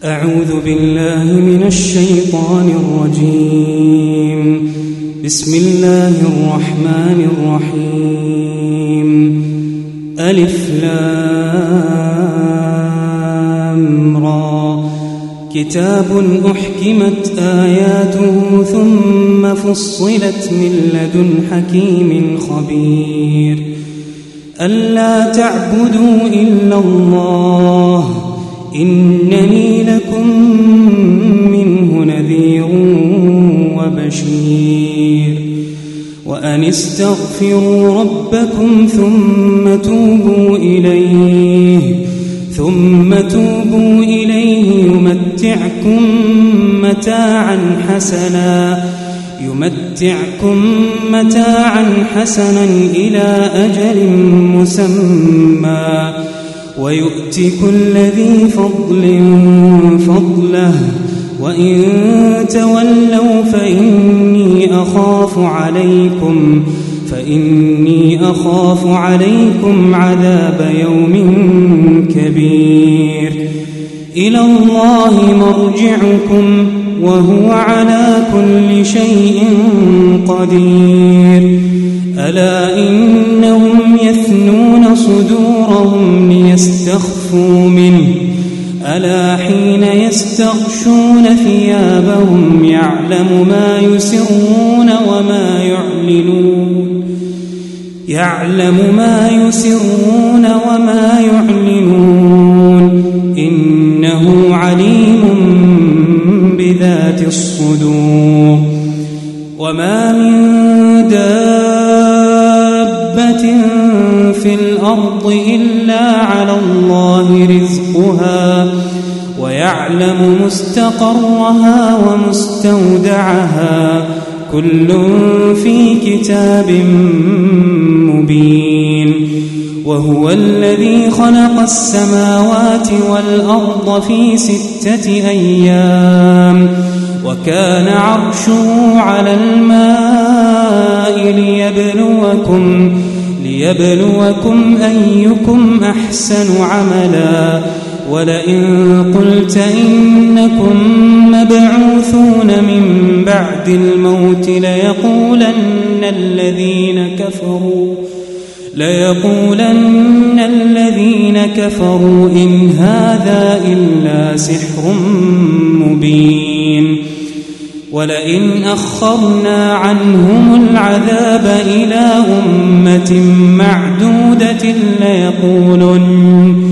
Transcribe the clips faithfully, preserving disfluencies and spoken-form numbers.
أعوذ بالله من الشيطان الرجيم. بسم الله الرحمن الرحيم. ألف لام را. كتاب أحكمت آياته ثم فصلت من لدن حكيم خبير. ألا تعبدوا إلا الله إنني لكم منه نذير وبشير. وأن استغفروا ربكم ثم توبوا إليه ثم توبوا إليه يمتعكم متاعا حسنا يمتعكم متاعا حسنا إلى أجل مسمى ويؤت كل ذي فضل فضله وإن تولوا فإني أخاف عليكم فإني أخاف عليكم عذاب يوم كبير. إلى الله مرجعكم وهو على كل شيء قدير. ألا إنهم يثنون صدورهم ليستخفوا منه ألا حين يستغشون ثيابهم يعلم ما يسرون وما يعلنون يعلم ما يسرون وما يعلنون إنه عليم بذات الصدور. وما من دابة في الأرض إلا على الله رزقها ويعلم مستقرها ومستودعها كل في كتاب مبين. وهو الذي خلق السماوات والأرض في ستة أيام وكان عرشه على الماء ليبلوكم ليبلوكم أيكم أحسن عملا. ولئن قلت إنكم مبعوثون من بعد الموت ليقولن الذين كفروا ليقولن الذين كفروا إن هذا إلا سحر مبين. ولئن أخرنا عنهم العذاب إلى أمة معدودة ليقولن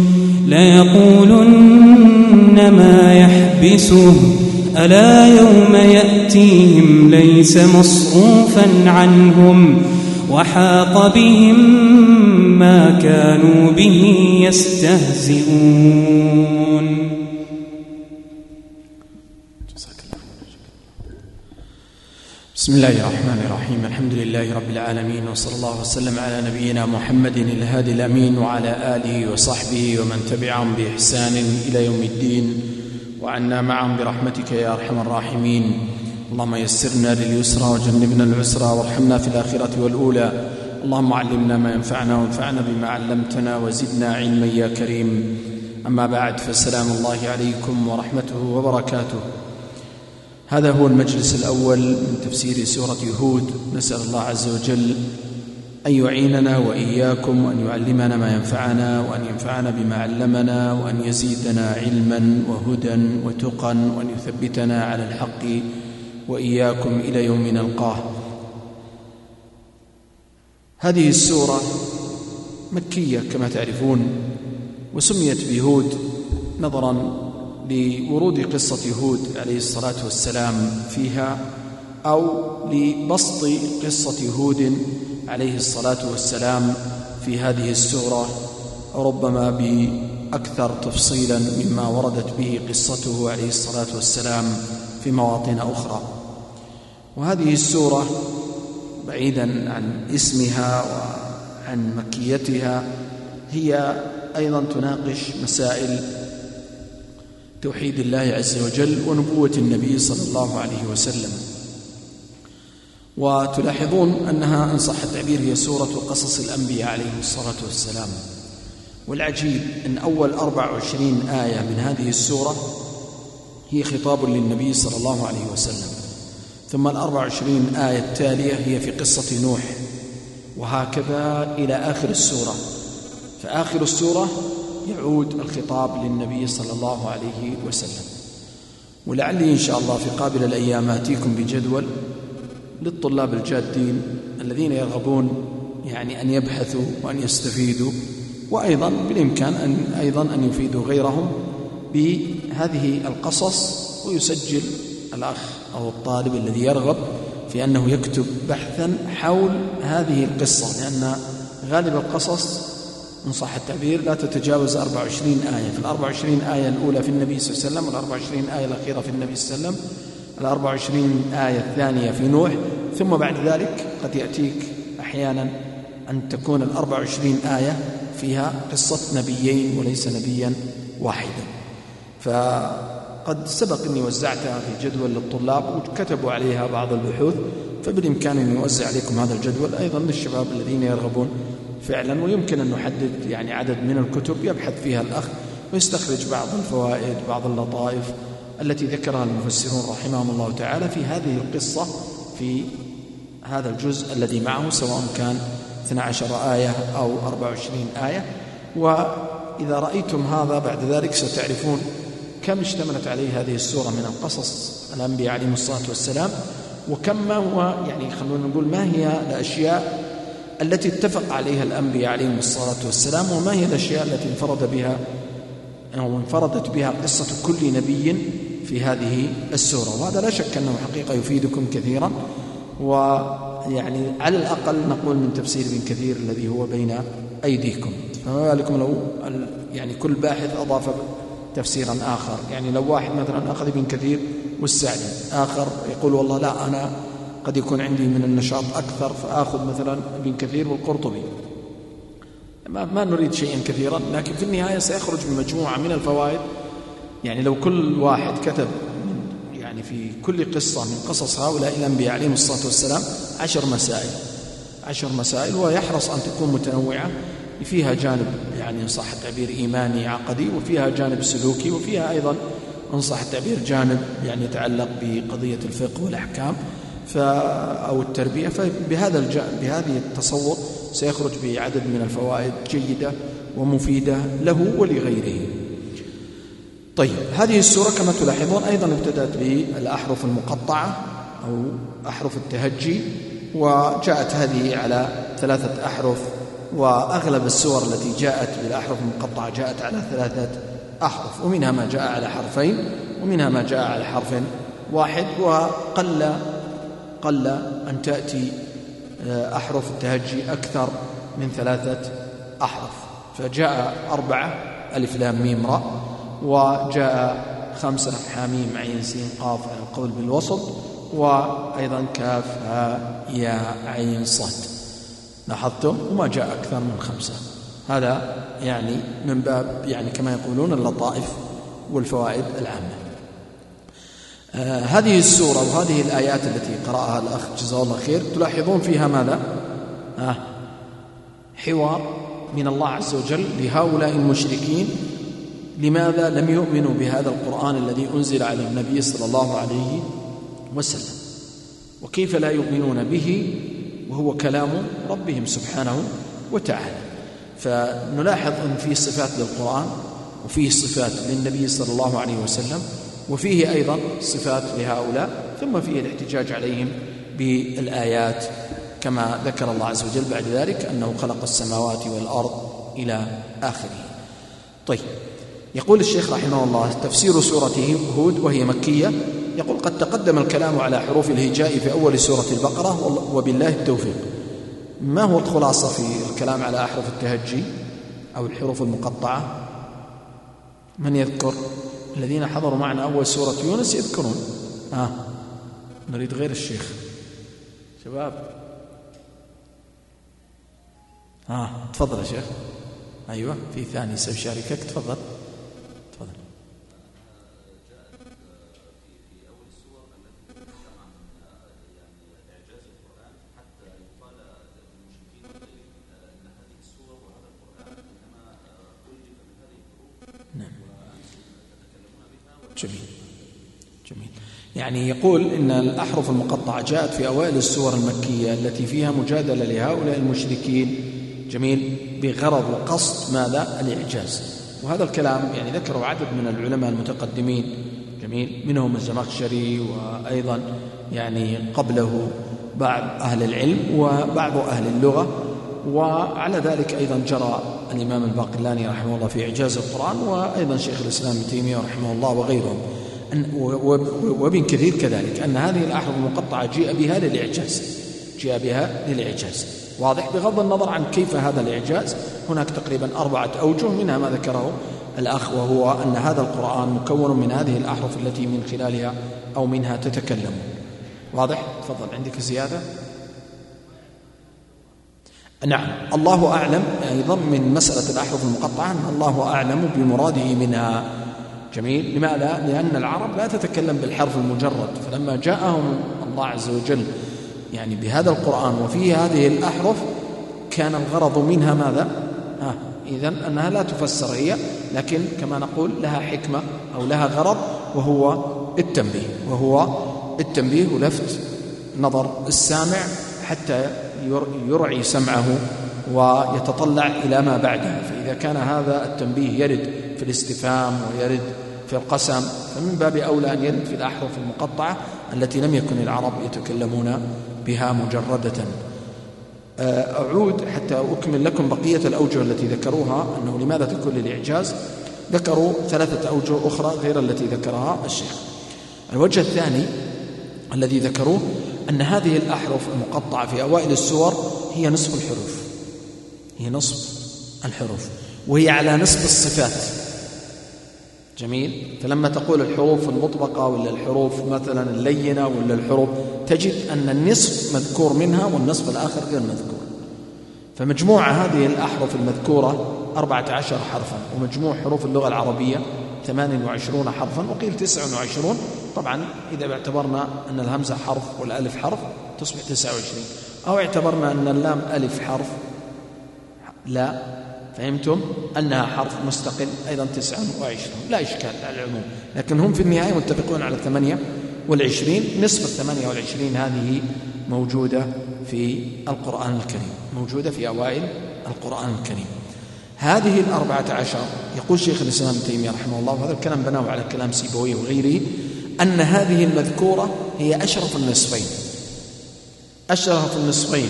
ليقولن ما يحبسه ألا يوم يأتيهم ليس مصروفا عنهم وحاق بهم ما كانوا به يستهزئون. بسم الله الرحمن الرحيم. الحمد لله رب العالمين وصلى الله وسلم على نبينا محمد الهادي الأمين وعلى آله وصحبه ومن تبعهم بإحسان إلى يوم الدين وعنا معهم برحمتك يا أرحم الراحمين. اللهم يسرنا لليسرى وجنبنا العسرى وارحمنا في الآخرة والأولى. اللهم علمنا ما ينفعنا وانفعنا بما علمتنا وزدنا علما يا كريم. أما بعد فالسلام الله عليكم ورحمته وبركاته. هذا هو المجلس الأول من تفسير سورة هود. نسأل الله عز وجل أن يعيننا وإياكم وأن يعلمنا ما ينفعنا وأن ينفعنا بما علمنا وأن يزيدنا علما وهدى وتقى وأن يثبتنا على الحق وإياكم إلى يوم نلقاه. هذه السورة مكية كما تعرفون وسميت بهود نظرا لورود قصة هود عليه الصلاة والسلام فيها أو لبسط قصة هود عليه الصلاة والسلام في هذه السورة ربما بأكثر تفصيلا مما وردت به قصته عليه الصلاة والسلام في مواطن أخرى. وهذه السورة بعيدا عن اسمها وعن مكيتها هي أيضا تناقش مسائل توحيد الله عز وجل ونبوة النبي صلى الله عليه وسلم. وتلاحظون أنها إن صح التعبير هي سورة قصص الأنبياء عليهم الصلاة والسلام. والعجيب أن أول أربع وعشرين آية من هذه السورة هي خطاب للنبي صلى الله عليه وسلم. ثم الأربع وعشرين آية التالية هي في قصة نوح، وهكذا إلى آخر السورة. فآخر السورة يعود الخطاب للنبي صلى الله عليه وسلم. ولعلي إن شاء الله في قابل الأيام آتيكم بجدول للطلاب الجادين الذين يرغبون يعني أن يبحثوا وأن يستفيدوا، وأيضا بالإمكان أن أيضا أن يفيدوا غيرهم بهذه القصص، ويسجل الأخ أو الطالب الذي يرغب في أنه يكتب بحثا حول هذه القصة، لأن غالب القصص إن صح التعبير لا تتجاوز أربع وعشرين آية. في الأربع وعشرين آية الأولى في النبي صلى الله عليه وسلم، والأربع وعشرين آية الأخيرة في النبي صلى الله عليه وسلم، الأربع وعشرين آية الثانية في نوح، ثم بعد ذلك قد يأتيك أحيانا أن تكون الأربع وعشرين آية فيها قصة نبيين وليس نبيا واحدا. فقد سبق أني وزعتها في جدول للطلاب وكتبوا عليها بعض البحوث، فبالإمكان أن يوزع عليكم هذا الجدول أيضا للشباب الذين يرغبون فعلا. ويمكن أن نحدد يعني عدد من الكتب يبحث فيها الأخ ويستخرج بعض الفوائد، بعض اللطائف التي ذكرها المفسرون رحمهم الله تعالى في هذه القصة في هذا الجزء الذي معه، سواء كان اثنتي عشرة آية أو أربع وعشرين آية. وإذا رأيتم هذا بعد ذلك ستعرفون كم اشتملت عليه هذه السورة من القصص الأنبياء عليهم الصلاة والسلام، وكم ما هو يعني خلونا نقول ما هي الأشياء التي اتفق عليها الأنبياء عليهم الصلاة والسلام، وما هي الأشياء التي انفرد بها أو انفردت بها قصة كل نبي في هذه السورة. وهذا لا شك أنه حقيقة يفيدكم كثيرا، ويعني على الأقل نقول من تفسير ابن كثير الذي هو بين أيديكم. فما بالكم لو يعني كل باحث أضاف تفسيرا آخر، يعني لو واحد مثلا أخذ ابن كثير والسعدي، آخر يقول والله لا أنا قد يكون عندي من النشاط أكثر فآخذ مثلا ابن كثير والقرطبي. ما, ما نريد شيئا كثيرا، لكن في النهاية سيخرج بمجموعة من الفوائد. يعني لو كل واحد كتب يعني في كل قصة من قصص هؤلاء الأنبياء عليهم الصلاة والسلام عشر مسائل عشر مسائل ويحرص أن تكون متنوعة، فيها جانب يعني إن صح التعبير إيماني عقدي، وفيها جانب سلوكي، وفيها أيضا إن صح التعبير جانب يعني يتعلق بقضية الفقه والأحكام أو التربية. فبهذا بهذه التصور سيخرج بعدد من الفوائد جيدة ومفيدة له ولغيره. طيب، هذه السورة كما تلاحظون أيضا ابتدأت بالأحرف المقطعة أو أحرف التهجي، وجاءت هذه على ثلاثة أحرف، وأغلب السور التي جاءت بالأحرف المقطعة جاءت على ثلاثة أحرف، ومنها ما جاء على حرفين ومنها ما جاء على حرف واحد، وقل قل أن تأتي أحرف التهجي أكثر من ثلاثة أحرف. فجاء أربعة ألف لام ميم راء، وجاء خمسة حاميم عين سين قاف على القول بالوسط، وأيضا كاف ها يا عين صاد. لاحظتم؟ وما جاء أكثر من خمسة. هذا يعني من باب يعني كما يقولون اللطائف والفوائد العامة. آه هذه السورة وهذه الآيات التي قرأها الأخ جزاه الله خير تلاحظون فيها ماذا؟ آه حوار من الله عز وجل لهؤلاء المشركين. لماذا لم يؤمنوا بهذا القرآن الذي أنزل على النبي صلى الله عليه وسلم؟ وكيف لا يؤمنون به وهو كلام ربهم سبحانه وتعالى؟ فنلاحظ أن فيه صفات للقرآن، وفيه صفات للنبي صلى الله عليه وسلم، وفيه أيضا صفات لهؤلاء، ثم فيه الاحتجاج عليهم بالآيات كما ذكر الله عز وجل بعد ذلك أنه خلق السماوات والأرض إلى آخره. طيب، يقول الشيخ رحمه الله تفسير سورة هود وهي مكية، يقول قد تقدم الكلام على حروف الهجاء في أول سورة البقرة وبالله التوفيق. ما هو الخلاصة في الكلام على أحرف التهجي أو الحروف المقطعة؟ من يذكر؟ الذين حضروا معنا أول سورة يونس يذكرون. آه. نريد غير الشيخ شباب. آه. تفضل يا شيخ. أيوة، في ثاني سيشاركك. تفضل تفضل. جميل جميل. يعني يقول إن الأحرف المقطعة جاءت في أوائل السور المكية التي فيها مجادلة لهؤلاء المشركين، جميل، بغرض وقصد ماذا؟ الإعجاز. وهذا الكلام يعني ذكره عدد من العلماء المتقدمين، جميل، منهم الزمخشري وأيضا يعني قبله بعض أهل العلم وبعض أهل اللغة. وعلى ذلك أيضا جرى الإمام الباقلاني رحمه الله في إعجاز القرآن، وأيضا شيخ الإسلام ابن تيمية رحمه الله وغيرهم، وابن كثير كذلك، أن هذه الأحرف المقطعة جيء بها للإعجاز، جيء بها للإعجاز. واضح؟ بغض النظر عن كيف هذا الإعجاز، هناك تقريبا أربعة أوجه، منها ما ذكره الأخ، وهو أن هذا القرآن مكون من هذه الأحرف التي من خلالها أو منها تتكلم. واضح؟ تفضل، عندك زيادة؟ نعم. الله أعلم أيضا من مسألة الأحرف المقطعة أن الله أعلم بمراده منها، جميل. لماذا؟ لأن العرب لا تتكلم بالحرف المجرد، فلما جاءهم الله عز وجل يعني بهذا القرآن وفيه هذه الأحرف كان الغرض منها ماذا؟ آه إذن أنها لا تفسر هي، لكن كما نقول لها حكمة أو لها غرض، وهو التنبيه، وهو التنبيه ولفت نظر السامع حتى يرعي سمعه ويتطلع إلى ما بعده. فإذا كان هذا التنبيه يرد في الاستفهام ويرد في القسم، فمن باب أولى أن يرد في الأحرف المقطعة التي لم يكن العرب يتكلمون بها مجردة. أعود حتى أكمل لكم بقية الأوجه التي ذكروها أنه لماذا تكون للإعجاز. ذكروا ثلاثة أوجه أخرى غير التي ذكرها الشيخ. الوجه الثاني الذي ذكروه أن هذه الأحرف المقطعة في أوائل السور هي نصف الحروف، هي نصف الحروف، وهي على نصف الصفات، جميل. فلما تقول الحروف المطبقة ولا الحروف مثلا اللينة ولا الحروف، تجد أن النصف مذكور منها والنصف الآخر غير مذكور. فمجموع هذه الأحرف المذكورة أربعة عشر حرفا، ومجموع حروف اللغة العربية ثمان وعشرون حرفا، وقيل تسع وعشرون. طبعا إذا اعتبرنا أن الهمزة حرف والألف حرف تصبح تسعة وعشرين، أو اعتبرنا أن اللام ألف حرف لا، فهمتم أنها حرف مستقل أيضا تسعة وعشرين، لا إشكال على العموم. لكن هم في النهاية متفقون على ثمانية والعشرين. نصف الثمانية والعشرين هذه موجودة في القرآن الكريم، موجودة في أوائل القرآن الكريم. هذه الأربعة عشر، يقول شيخ الإسلام ابن تيمية رحمه الله، وهذا الكلام بناه على كلام سيبويه وغيره، أن هذه المذكورة هي أشرف النصفين، أشرف النصفين،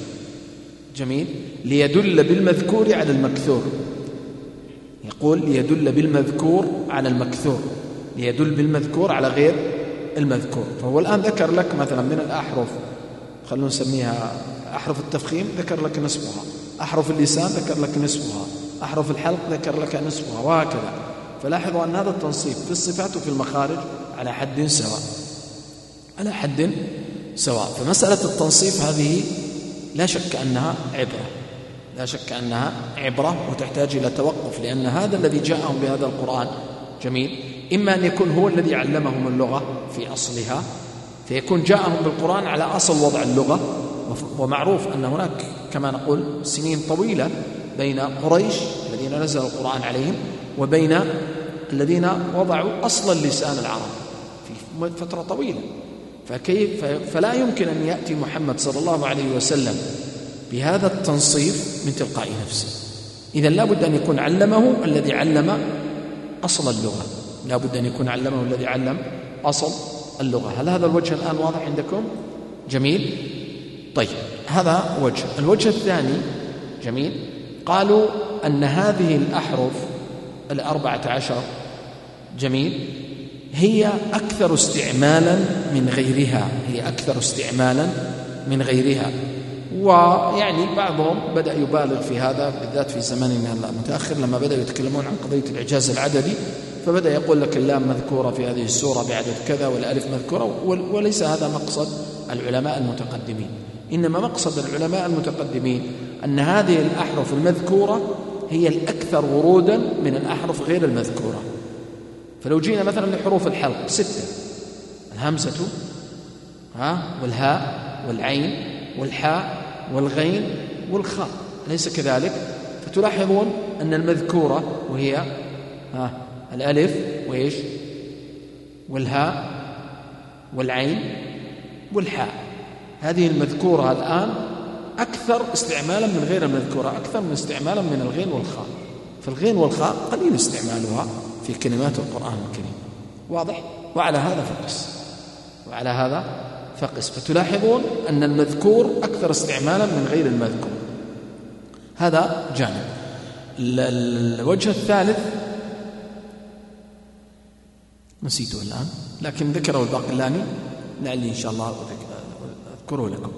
جميل، ليدل بالمذكور على المكثور. يقول ليدل بالمذكور على المكثور، ليدل بالمذكور على غير المذكور. فهو الآن ذكر لك مثلا من الأحرف، خلونا نسميها أحرف التفخيم، ذكر لك نصفها، أحرف اللسان ذكر لك نصفها، أحرف الحلق ذكر لك نصفها، وهكذا. فلاحظوا أن هذا التنصيف في الصفات وفي المخارج على حد سواء، على حد سواء. فمسألة التنصيف هذه لا شك أنها عبرة، لا شك أنها عبرة وتحتاج إلى توقف، لأن هذا الذي جاءهم بهذا القرآن، جميل، إما أن يكون هو الذي علمهم اللغة في أصلها، فيكون جاءهم بالقرآن على أصل وضع اللغة. ومعروف أن هناك كما نقول سنين طويلة بين قريش الذين نزل القرآن عليهم وبين الذين وضعوا أصل اللسان العربي في فترة طويلة. فكيف فلا يمكن أن يأتي محمد صلى الله عليه وسلم بهذا التنصيف من تلقاء نفسه. إذن لا بد أن يكون علمه الذي علم أصل اللغة، لا بد أن يكون علمه الذي علم أصل اللغة. هل هذا الوجه الآن واضح عندكم؟ جميل. طيب، هذا وجه. الوجه الثاني، جميل، قالوا أن هذه الأحرف الأربعة عشر، جميل، هي أكثر استعمالا من غيرها، هي أكثر استعمالا من غيرها. ويعني بعضهم بدأ يبالغ في هذا بالذات في زماننا المتأخر، لما بدأوا يتكلمون عن قضية الإعجاز العددي، فبدأ يقول لك اللام مذكورة في هذه السورة بعدد كذا والألف مذكورة، وليس هذا مقصد العلماء المتقدمين. إنما مقصد العلماء المتقدمين أن هذه الأحرف المذكورة هي الأكثر ورودا من الأحرف غير المذكورة. فلو جينا مثلا لحروف الحلق ستة، الهمزة ها والهاء والعين والحاء والغين والخاء، أليس كذلك؟ فتلاحظون أن المذكورة وهي ها الألف وإيش والهاء والعين والحاء. هذه المذكورة الآن أكثر استعمالا من غير المذكورة، أكثر من استعمالا من الغين والخاء. فالغين والخاء قليل استعمالها في كلمات القرآن الكريم، واضح؟ وعلى هذا فقس وعلى هذا فقس فتلاحظون أن المذكور أكثر استعمالا من غير المذكور. هذا جانب. الوجه الثالث نسيته الآن، لكن ذكره الباقلاني لعلي إن شاء الله أذكره لكم.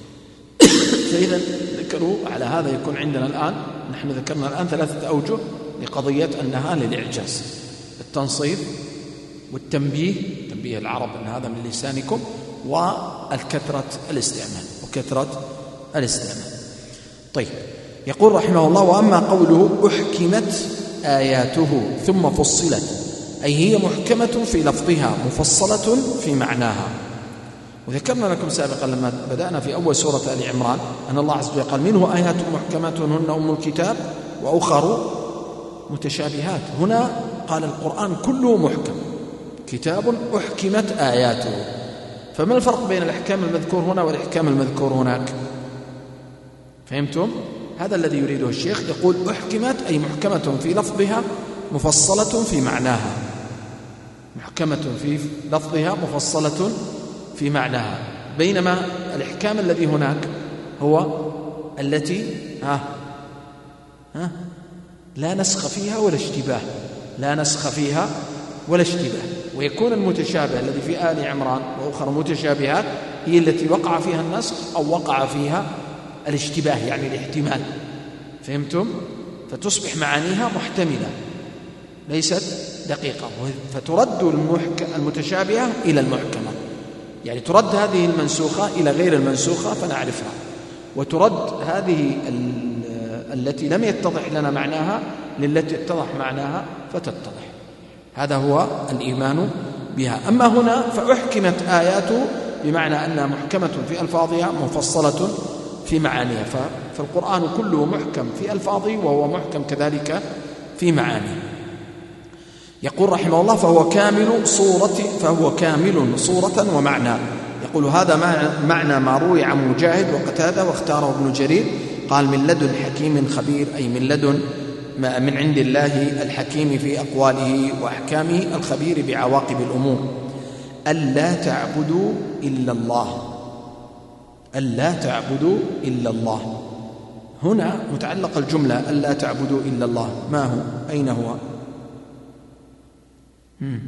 فإذا ذكروا على هذا يكون عندنا الآن، نحن ذكرنا الآن ثلاثة أوجه لقضية أنها للإعجاز: التنصيف والتنبيه، تنبيه العرب أن هذا من لسانكم، والكثرة الاستعمال وكثرة الاستعمال. طيب، يقول رحمه الله: وأما قوله أحكمت آياته ثم فصلت، أي هي محكمة في لفظها مفصلة في معناها. وذكرنا لكم سابقا لما بدأنا في أول سورة آل عمران أن الله عز وجل قال: منه آيات محكمات هن أم الكتاب وأخر متشابهات. هنا قال القرآن كله محكم، كتاب أحكمت آياته. فما الفرق بين الإحكام المذكور هنا والإحكام المذكور هناك؟ فهمتم؟ هذا الذي يريده الشيخ. يقول أحكمت أي محكمة في لفظها مفصلة في معناها، محكمة في لفظها مفصلة في معناها، بينما الإحكام الذي هناك هو التي ها ها لا نسخ فيها ولا اشتباه، لا نسخ فيها ولا اشتباه. ويكون المتشابه الذي في آل عمران وأخرى متشابهات هي التي وقع فيها النسخ أو وقع فيها الاشتباه، يعني الاحتمال. فهمتم؟ فتصبح معانيها محتملة ليست دقيقة، فترد المتشابهة إلى المحكمة، يعني ترد هذه المنسوخة إلى غير المنسوخة فنعرفها، وترد هذه التي لم يتضح لنا معناها للتي اتضح معناها فتتضح. هذا هو الإيمان بها. أما هنا فأحكمت آياته بمعنى أنها محكمة في ألفاظها مفصلة في معانيها، فالقرآن كله محكم في ألفاظه وهو محكم كذلك في معانيه. يقول رحمه الله: فهو كامل صورة فهو كامل صورة ومعنى. يقول هذا معنى ما روي عن مجاهد وقتادة واختاره ابن جرير، قال: من لدن حكيم خبير، أي من لدن من عند الله الحكيم في أقواله وأحكامه الخبير بعواقب الأمور. ألا تعبدوا إلا الله، ألا تعبدوا إلا الله. هنا متعلق الجملة ألا تعبدوا إلا الله، ما هو؟ أين هو؟ مم.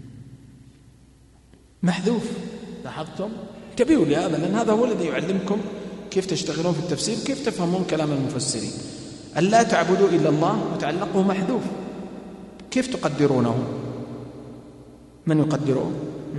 محذوف. لاحظتم؟ انتبهوا لهذا، لأن هذا هو الذي يعلمكم كيف تشتغلون في التفسير، كيف تفهمون كلام المفسرين. ألا تعبدوا إلا الله متعلقه محذوف، كيف تقدرونه؟ من يقدره؟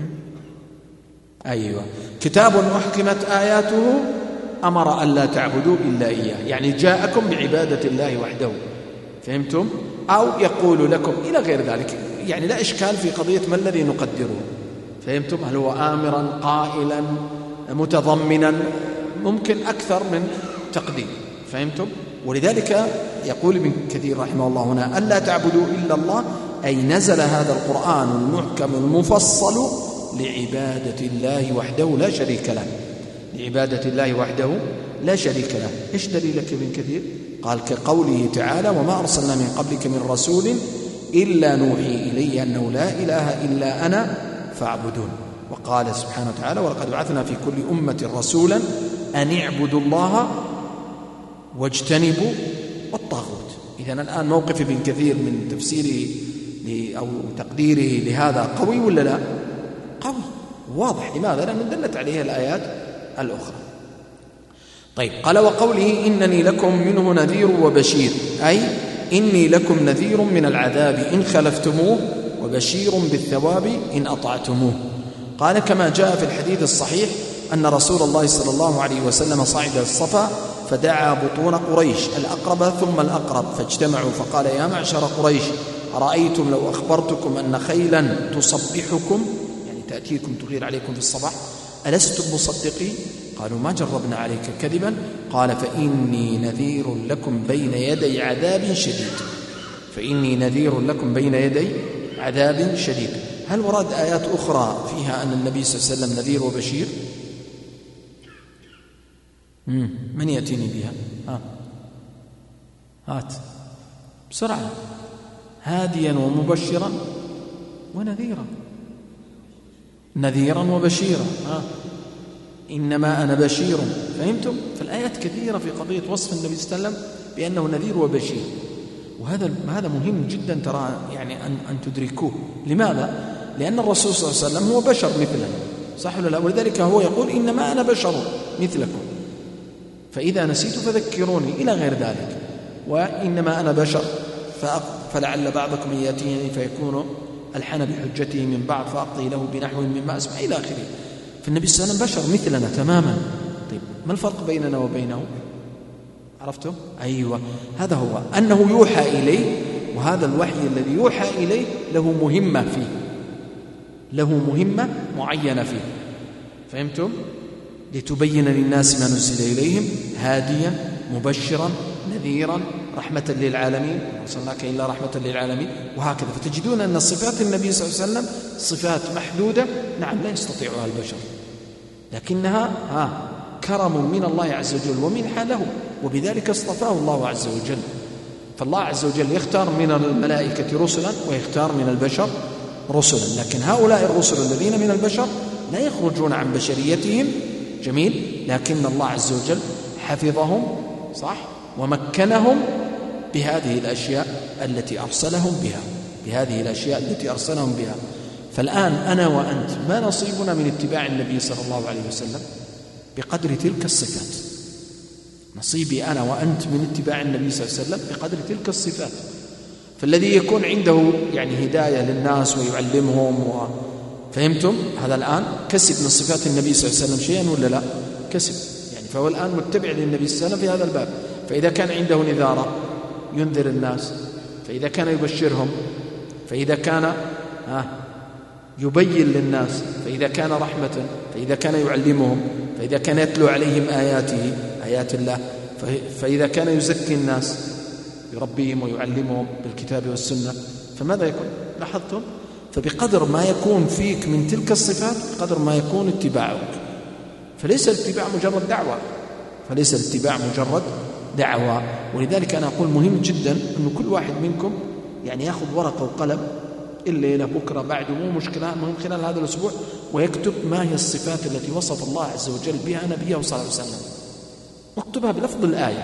أيوة، كتاب أحكمت آياته أمر ألا تعبدوا إلا إياه، يعني جاءكم بعبادة الله وحده. فهمتم؟ أو يقول لكم إلى غير ذلك، يعني لا إشكال في قضية ما الذي نقدره. فهمتم؟ هل هو آمرا، قائلا، متضمنا، ممكن أكثر من تقدير. فهمتم؟ ولذلك يقول ابن كثير رحمه الله هنا: ألا تعبدوا إلا الله، أي نزل هذا القرآن المحكم المفصل لعبادة الله وحده لا شريك له، لعبادة الله وحده لا شريك له. إيش دليلك ابن كثير؟ قال: كقوله تعالى: وما أرسلنا من قبلك من رسول إلا نوحي إلي أنه لا إله إلا أنا فاعبدون. وقال سبحانه وتعالى: ولقد بعثنا في كل أمة رسولا أن اعبدوا الله واجتنبوا الطاغوت. إذن الآن موقف ابن كثير من تفسيره أو تقديره لهذا قوي ولا لا؟ قوي واضح. لماذا؟ لأن دلت عليه الآيات الأخرى. طيب، قال: وقوله إنني لكم منه نذير وبشير، أي إني لكم نذير من العذاب إن خلفتموه وبشير بالثواب إن أطعتموه. قال: كما جاء في الحديث الصحيح أن رسول الله صلى الله عليه وسلم صعد الصفا فدعا بطون قريش الأقرب ثم الأقرب فاجتمعوا، فقال: يا معشر قريش، أرأيتم لو أخبرتكم أن خيلا تصبحكم، يعني تأتيكم تغير عليكم في الصباح، ألستم مصدقين؟ قالوا: ما جربنا عليك كذبا. قال: فإني نذير لكم بين يدي عذاب شديد، فإني نذير لكم بين يدي عذاب شديد. هل ورد آيات أخرى فيها أن النبي صلى الله عليه وسلم نذير وبشير؟ مم. من يأتيني بها؟ ها. هات بسرعة. هاديا ومبشرا ونذيرا. نذيرا وبشيرا. ها. إنما أنا بشير. فهمتم؟ فالآيات كثيرة في قضية وصف النبي صلى الله عليه وسلم بأنه نذير وبشير، وهذا هذا مهم جدا ترى، يعني أن أن تدركوه. لماذا؟ لأن الرسول صلى الله عليه وسلم هو بشر مثلنا، صح ولا لا؟ ولذلك هو يقول إنما أنا بشر مثلكم فإذا نسيت فذكروني إلى غير ذلك. وإنما أنا بشر فلعل بعضكم يأتيني فيكون ألحن بحجته من بعض فأقضي له بنحو مما أسمع إلى آخره. فالنبي صلى الله عليه وسلم بشر مثلنا تماما. طيب ما الفرق بيننا وبينه؟ عرفتم؟ أيوة، هذا هو أنه يوحى إليه، وهذا الوحي الذي يوحى إليه له مهمة فيه، له مهمة معينة فيه. فهمتم؟ لتبين للناس ما نزل إليهم هاديا مبشرا نذيرا رحمة للعالمين، ما أرسلناك إلا رحمة للعالمين، وهكذا. فتجدون أن صفات النبي صلى الله عليه وسلم صفات محدودة، نعم لا يستطيعها البشر، لكنها ها كرم من الله عز وجل ومنحة له، وبذلك اصطفاه الله عز وجل. فالله عز وجل يختار من الملائكة رسلا ويختار من البشر رسلا، لكن هؤلاء الرسل الذين من البشر لا يخرجون عن بشريتهم، جميل، لكن الله عز وجل حفظهم، صح، ومكنهم بهذه الأشياء التي أرسلهم بها، بهذه الأشياء التي أرسلهم بها. فالآن أنا وأنت ما نصيبنا من اتباع النبي صلى الله عليه وسلم؟ بقدر تلك الصفات. نصيبي أنا وأنت من اتباع النبي صلى الله عليه وسلم بقدر تلك الصفات. فالذي يكون عنده يعني هداية للناس ويعلمهم و... فهمتم؟ هذا الآن كسب من صفات النبي صلى الله عليه وسلم شيئا ولا لا؟ كسب، يعني فهو الآن متبع للنبي صلى الله عليه وسلم في هذا الباب. فإذا كان عنده نذارة ينذر الناس، فإذا كان يبشرهم، فإذا كان آه يبين للناس، فإذا كان رحمة، فإذا كان يعلمهم، فإذا كان يتلو عليهم آياته آيات الله، فإذا كان يزكي الناس يربيهم ويعلمهم بالكتاب والسنة، فماذا يكون؟ لاحظتم؟ فبقدر ما يكون فيك من تلك الصفات بقدر ما يكون اتباعك. فليس الاتباع مجرد دعوة، فليس الاتباع مجرد دعوة. ولذلك أنا أقول مهم جدا أن كل واحد منكم يعني يأخذ ورقة وقلم الليلة بكرة بعد، مو مشكلة، مهم خلال هذا الأسبوع، ويكتب ما هي الصفات التي وصف الله عز وجل بها نبيه صلى الله عليه وسلم، واكتبها بلفظ الآية.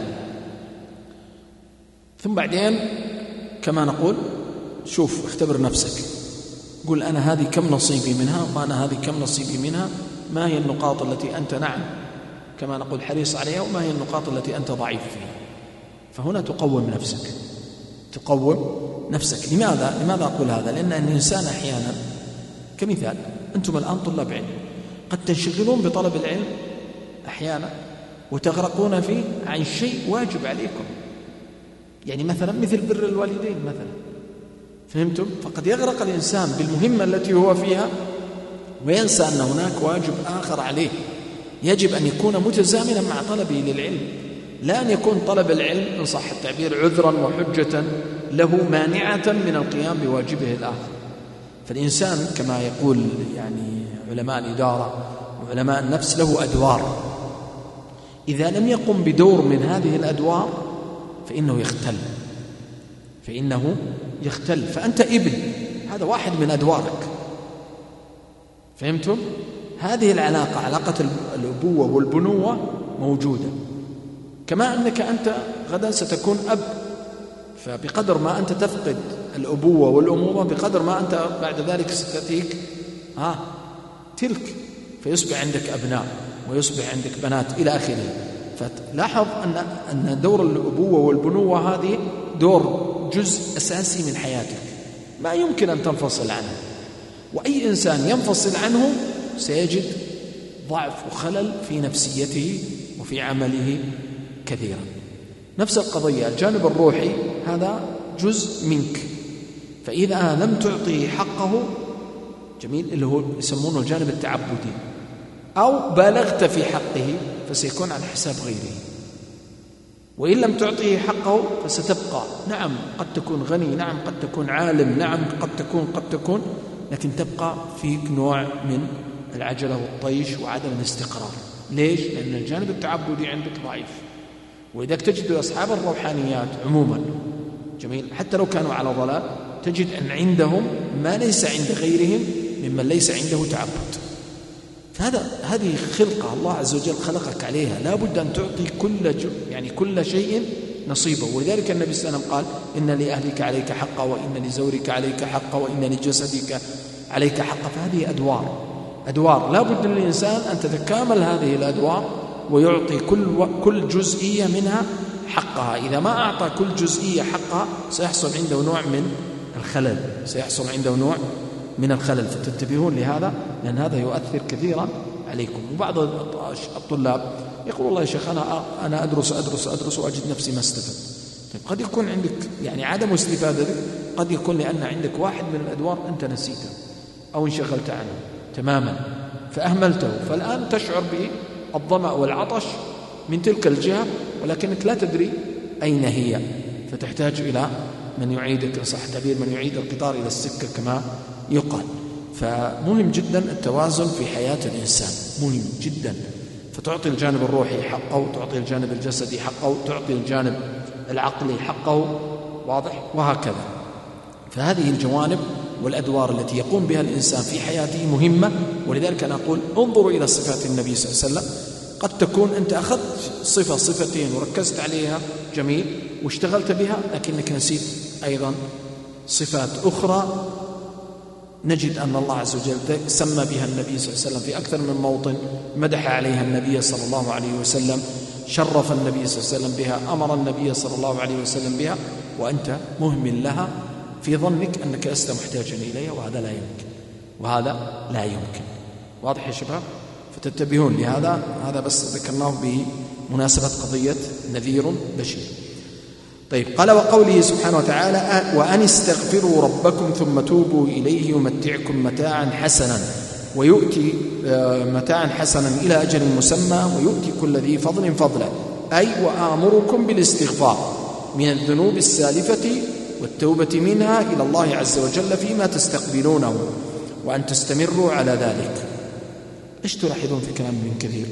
ثم بعدين كما نقول شوف اختبر نفسك، قل أنا هذه كم نصيبي منها، وأنا هذه كم نصيبي منها، ما هي النقاط التي أنت نعم كما نقول حريص عليها، وما هي النقاط التي أنت ضعيف فيها. فهنا تقوم نفسك، تقوم نفسك. لماذا؟ لماذا أقول هذا؟ لأن الإنسان أحيانا، كمثال أنتم الآن طلاب علم، قد تنشغلون بطلب العلم أحيانا وتغرقون فيه عن شيء واجب عليكم، يعني مثلا مثل بر الوالدين مثلا، فهمتم؟ فقد يغرق الإنسان بالمهمة التي هو فيها وينسى أن هناك واجب آخر عليه يجب أن يكون متزامنا مع طلبه للعلم، لا أن يكون طلب العلم إن صح التعبير عذرا وحجة له مانعة من القيام بواجبه الآخر. فالإنسان كما يقول يعني علماء الإدارة وعلماء النفس له أدوار، إذا لم يقم بدور من هذه الأدوار فإنه يختل، فإنه يختل. فأنت ابن، هذا واحد من أدوارك، فهمتم؟ هذه العلاقة، علاقة الأبوة والبنوة موجودة، كما أنك أنت غدا ستكون أب، فبقدر ما أنت تفقد الأبوة والأمومة بقدر ما أنت بعد ذلك ستأتيك ها تلك، فيصبح عندك أبناء ويصبح عندك بنات إلى آخره. فلاحظ أن أن دور الأبوة والبنوة هذه دور جزء أساسي من حياتك، ما يمكن أن تنفصل عنه، وأي إنسان ينفصل عنه سيجد ضعف وخلل في نفسيته وفي عمله كثيرا. نفس القضية الجانب الروحي هذا جزء منك، فإذا لم تعطيه حقه، جميل، اللي هو يسمونه الجانب التعبدي، أو بالغت في حقه فسيكون على حساب غيره، وإن لم تعطيه حقه فستبقى، نعم قد تكون غني، نعم قد تكون عالم، نعم قد تكون قد تكون لكن تبقى فيك نوع من العجلة والطيش وعدم الاستقرار. ليش؟ لأن الجانب التعبدي عندك ضعيف. وإذا تجد أصحاب الروحانيات عموما جميل حتى لو كانوا على ضلال تجد أن عندهم ما ليس عند غيرهم ممن ليس عنده تعبد. هذا هذه خلقة الله عز وجل خلقك عليها، لا بد أن تعطي كل يعني كل شيء نصيبه. ولذلك النبي صلى الله عليه وسلم قال إن لأهلك عليك حقا وإن لزورك عليك حقا وإن لجسدك عليك حقا. فهذه أدوار أدوار لا بد للإنسان أن تتكامل هذه الأدوار ويعطي كل كل جزئية منها حقها. إذا ما أعطى كل جزئية حقها سيحصل عنده نوع من الخلل سيحصل عنده نوع من الخلل فتنتبهون لهذا، لأن هذا يؤثر كثيرا عليكم. وبعض الطلاب يقول والله يا شيخ أنا أنا أدرس أدرس أدرس وأجد نفسي ما استفدت. طيب قد يكون عندك يعني عدم استفادتك قد يكون لأن عندك واحد من الأدوار أنت نسيته أو انشغلت عنه تماما فأهملته، فالآن تشعر بالظمأ والعطش من تلك الجهة ولكنك لا تدري أين هي، فتحتاج إلى من يعيدك صح تعبير من يعيد القطار إلى السكة كما يقال. فمهم جدا التوازن في حياة الإنسان، مهم جدا. فتعطي الجانب الروحي حقه وتعطي الجانب الجسدي حقه وتعطي الجانب العقلي حقه، واضح؟ وهكذا. فهذه الجوانب والأدوار التي يقوم بها الإنسان في حياته مهمة. ولذلك أنا أقول انظروا إلى صفات النبي صلى الله عليه وسلم. قد تكون أنت أخذت صفة صفتين وركزت عليها جميل واشتغلت بها، لكنك نسيت أيضا صفات أخرى نجد أن الله عز وجل سمى بها النبي صلى الله عليه وسلم في أكثر من موطن، مدح عليها النبي صلى الله عليه وسلم، شرف النبي صلى الله عليه وسلم بها، أمر النبي صلى الله عليه وسلم بها، وأنت مهمل لها في ظنك أنك لست محتاجا إليها، وهذا لا يمكن وهذا لا يمكن. واضح يا شباب؟ فتنتبهون لهذا. هذا بس ذكرناه بمناسبة قضية نذير بشير. طيب قال وقوله سبحانه وتعالى وأن استغفروا ربكم ثم توبوا إليه يمتعكم متاعا حسنا ويؤتي متاعا حسنا إلى أجل مسمى ويؤتي كل ذي فضل فضلا، أي وآمركم بالاستغفار من الذنوب السالفة والتوبة منها إلى الله عز وجل فيما تستقبلونه وأن تستمروا على ذلك. إيش تلاحظون في كلام ابن كثير؟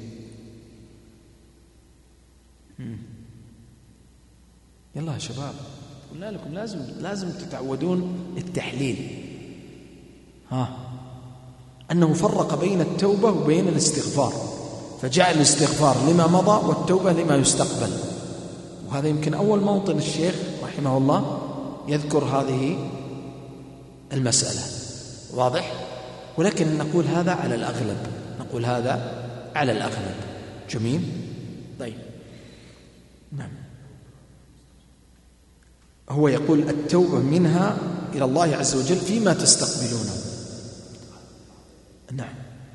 يلا يا شباب قلنا لكم لازم لازم تتعودون التحليل. ها أنه فرق بين التوبة وبين الاستغفار، فجعل الاستغفار لما مضى والتوبة لما يستقبل. وهذا يمكن أول موطن الشيخ رحمه الله يذكر هذه المسألة. واضح؟ ولكن نقول هذا على الأغلب نقول هذا على الأغلب. جميل؟ طيب نعم. هو يقول التوبة منها إلى الله عز وجل فيما تستقبلونه. نعم.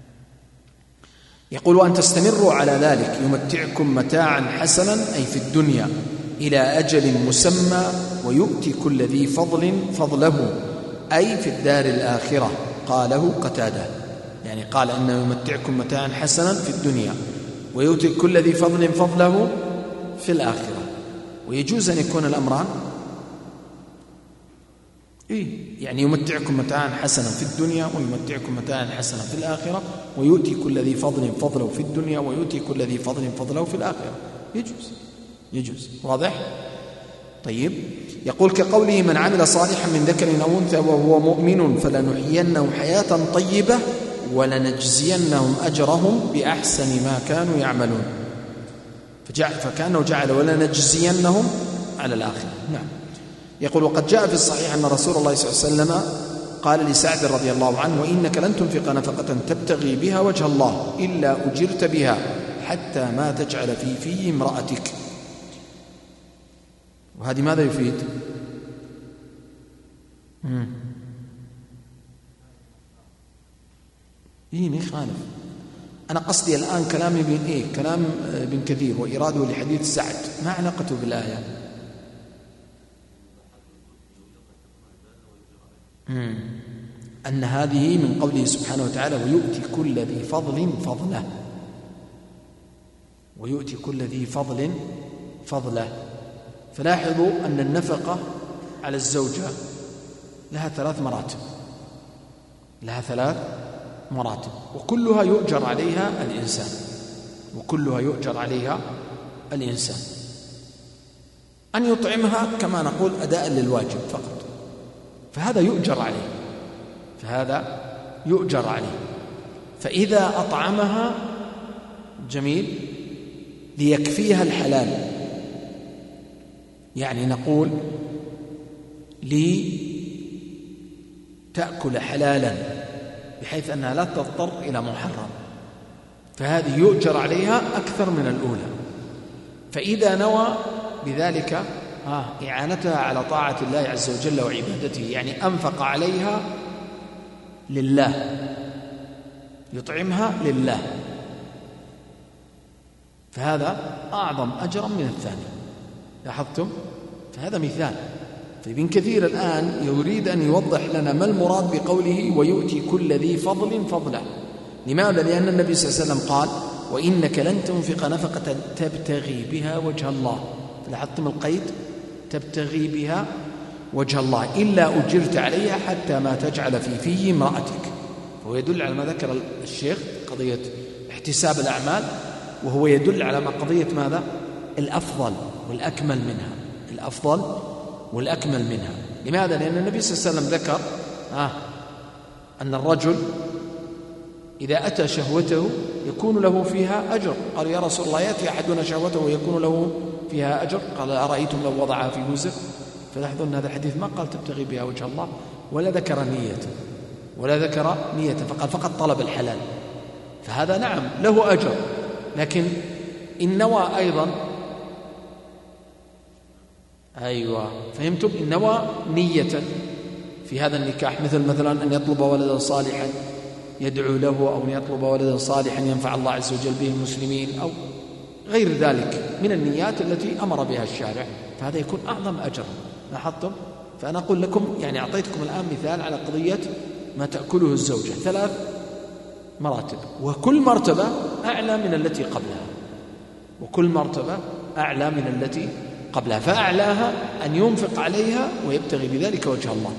يقول وأن تستمروا على ذلك يمتعكم متاعا حسنا أي في الدنيا إلى أجل مسمى ويؤتي كل ذي فضل فضله أي في الدار الآخرة. قاله قتادة، يعني قال أنه يمتعكم متاعا حسنا في الدنيا ويؤتي كل ذي فضل فضله في الآخرة. ويجوز أن يكون الأمران إيه؟ يعني يمتعكم متاعا حسنا في الدنيا ويمتعكم متاعا حسنا في الآخرة ويؤتي كل ذي فضل فضله في الدنيا ويؤتي كل ذي فضل فضله في الآخرة. يجوز يجوز. واضح؟ طيب يقول كقوله من عمل صالحا من ذكر أو أنثى وهو مؤمن فلنحيينه حياة طيبة ولنجزينهم أجرهم بأحسن ما كانوا يعملون. فجعل فكأنه جعل ولنجزينهم على الآخرة. نعم. يقول وقد جاء في الصحيح أن رسول الله صلى الله عليه وسلم قال لسعد رضي الله عنه وإنك لن تنفق نفقة تبتغي بها وجه الله إلا أجرت بها حتى ما تجعل في في امرأتك. وهذه ماذا يفيد؟ مم. إيه ما يخالف. أنا قصدي الآن كلام ابن إيه كلام ابن كثير وإراده لحديث سعد ما علاقته بالآية؟ مم. أن هذه من قوله سبحانه وتعالى ويؤتي كل ذي فضل فضله ويؤتي كل ذي فضل فضله. فلاحظوا أن النفقة على الزوجة لها ثلاث مراتب. لها ثلاث مراتب، وكلها يؤجر عليها الإنسان وكلها يؤجر عليها الإنسان. أن يطعمها كما نقول أداء للواجب فقط، فهذا يؤجر عليه فهذا يؤجر عليه فإذا أطعمها جميل ليكفيها الحلال، يعني نقول لتأكل حلالا بحيث أنها لا تضطر إلى محرم، فهذه يؤجر عليها أكثر من الأولى. فإذا نوى بذلك إعانتها على طاعة الله عز وجل وعبادته، يعني أنفق عليها لله، يطعمها لله، فهذا أعظم أجرا من الثاني. لاحظتم؟ فهذا مثال. فابن كثير الآن يريد أن يوضح لنا ما المراد بقوله ويؤتي كل ذي فضل فضله. لماذا؟ لأن النبي صلى الله عليه وسلم قال وإنك لن تنفق نفقة تبتغي بها وجه الله، لاحظتم القيد؟ تبتغي بها وجه الله إلا أجرت عليها حتى ما تجعل في في امرأتك. وهو يدل على ما ذكر الشيخ قضية احتساب الأعمال، وهو يدل على ما قضية ماذا؟ الأفضل والأكمل منها، الأفضل والأكمل منها. لماذا؟ لأن النبي صلى الله عليه وسلم ذكر آه أن الرجل إذا أتى شهوته يكون له فيها أجر. قال يا رسول الله يأتي أحدنا شهوته ويكون له فيها أجر؟ قال أرأيتم لو وضعها في وزر؟ فلاحظوا أن هذا الحديث ما قال تبتغي بها وجه الله، ولا ذكر نيته ولا ذكر نيته، فقال فقط طلب الحلال، فهذا نعم له أجر. لكن إن نوى أيضا أيوة فهمتم؟ إن نوى نية في هذا النكاح، مثل مثلا أن يطلب ولدا صالحا يدعو له، أو أن يطلب ولدا صالحا ينفع الله عز وجل به المسلمين، أو غير ذلك من النيات التي أمر بها الشارع، فهذا يكون أعظم أجر. لاحظتم؟ فأنا أقول لكم يعني أعطيتكم الآن مثال على قضية ما تأكله الزوجة، ثلاث مراتب، وكل مرتبة أعلى من التي قبلها وكل مرتبة أعلى من التي قبلها فأعلاها أن ينفق عليها ويبتغي بذلك وجه الله،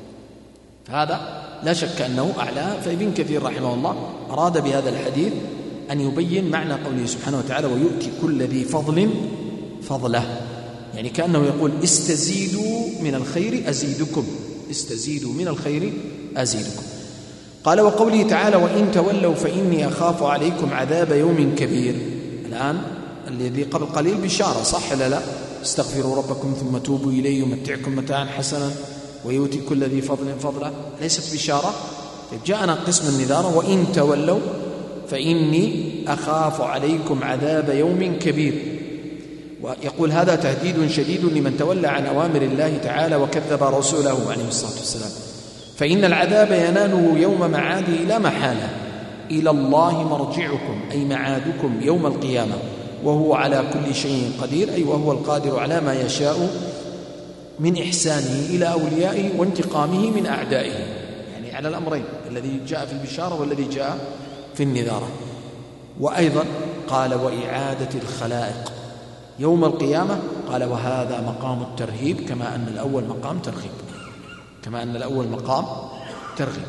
فهذا لا شك أنه أعلاها. فابن كثير رحمه الله أراد بهذا الحديث أن يبين معنى قوله سبحانه وتعالى ويؤتي كل ذي فضل فضله، يعني كأنه يقول استزيدوا من الخير أزيدكم استزيدوا من الخير أزيدكم. قال وقوله تعالى وإن تولوا فإني أخاف عليكم عذاب يوم كبير. الآن الذي قبل قليل بشارة، صح لا لا؟ استغفروا ربكم ثم توبوا إليه يمتعكم متاعا حسنا ويؤتي كل ذي فضل فضله، ليست بشارة؟ جاءنا قسم النذارة وإن تولوا فإني أخاف عليكم عذاب يوم كبير، ويقول هذا تهديد شديد لمن تولى عن أوامر الله تعالى وكذب رسوله عليه الصلاة والسلام، فإن العذاب يناله يوم معاده لا محالة، إلى الله مرجعكم أي معادكم يوم القيامة، وهو على كل شيء قدير، أي وهو القادر على ما يشاء من إحسانه إلى أوليائه وانتقامه من أعدائه، يعني على الأمرين الذي جاء في البشارة والذي جاء في النذارة. وأيضا قال وإعادة الخلائق يوم القيامة، قال وهذا مقام الترهيب كما أن الأول مقام ترغيب كما أن الأول مقام ترغيب.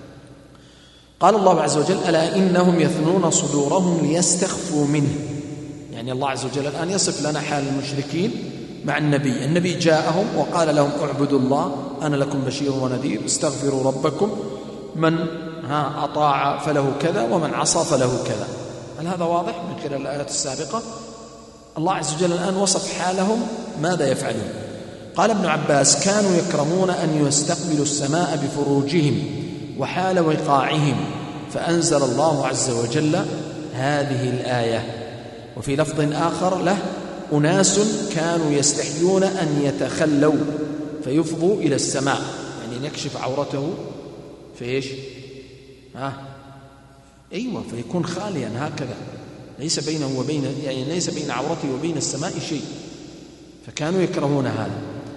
قال الله عز وجل ألا إنهم يثنون صدورهم ليستخفوا منه، يعني الله عز وجل الآن يصف لنا حال المشركين مع النبي. النبي جاءهم وقال لهم اعبدوا الله أنا لكم بشير ونذير، استغفروا ربكم، من ها أطاع فله كذا ومن عصى فله كذا. هل هذا واضح من خلال الآيات السابقة؟ الله عز وجل الآن وصف حالهم ماذا يفعلون. قال ابن عباس كانوا يكرمون أن يستقبلوا السماء بفروجهم وحال وقاعهم، فأنزل الله عز وجل هذه الآية. وفي لفظ آخر له أناس كانوا يستحيون أن يتخلوا فيفضوا إلى السماء، يعني يكشف عورته في إيش؟ ها؟ أيوة، فيكون خاليا هكذا، ليس بينه وبين يعني ليس بين عورته وبين السماء شيء، فكانوا يكرهون هذا.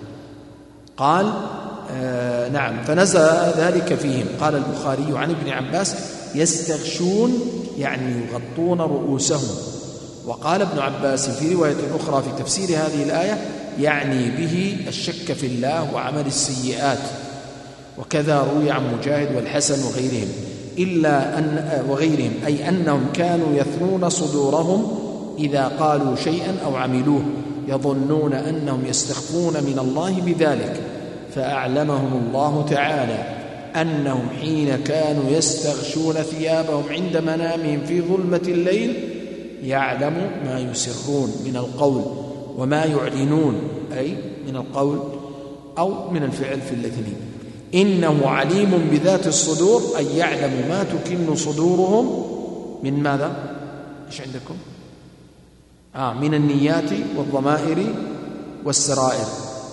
قال آه نعم فنزل ذلك فيهم. قال البخاري عن ابن عباس يستغشون يعني يغطون رؤوسهم. وقال ابن عباس في رواية أخرى في تفسير هذه الآية يعني به الشك في الله وعمل السيئات، وكذا روي عن مجاهد والحسن وغيرهم إلا أن وغيرهم أي أنهم كانوا يثنون صدورهم إذا قالوا شيئا أو عملوه يظنون أنهم يستخفون من الله بذلك، فأعلمهم الله تعالى أنهم حين كانوا يستغشون ثيابهم عند منامهم في ظلمة الليل يعلم ما يسرون من القول وما يعلنون، أي من القول أو من الفعل في الاثنين. إنه عليم بذات الصدور أي يعلم ما تكن صدورهم من ماذا؟ إيش عندكم؟ آه من النيات والضمائر والسرائر.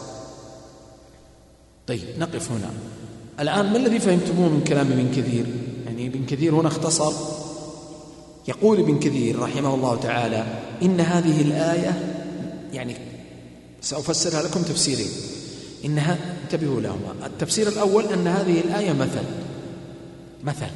طيب نقف هنا الآن. ما الذي فهمتموه من كلام ابن كثير؟ يعني ابن كثير هنا اختصر. يقول ابن كثير رحمه الله تعالى إن هذه الآية، يعني سأفسرها لكم تفسيرين، إنها انتبهوا لهما. التفسير الأول أن هذه الآية مثل مثل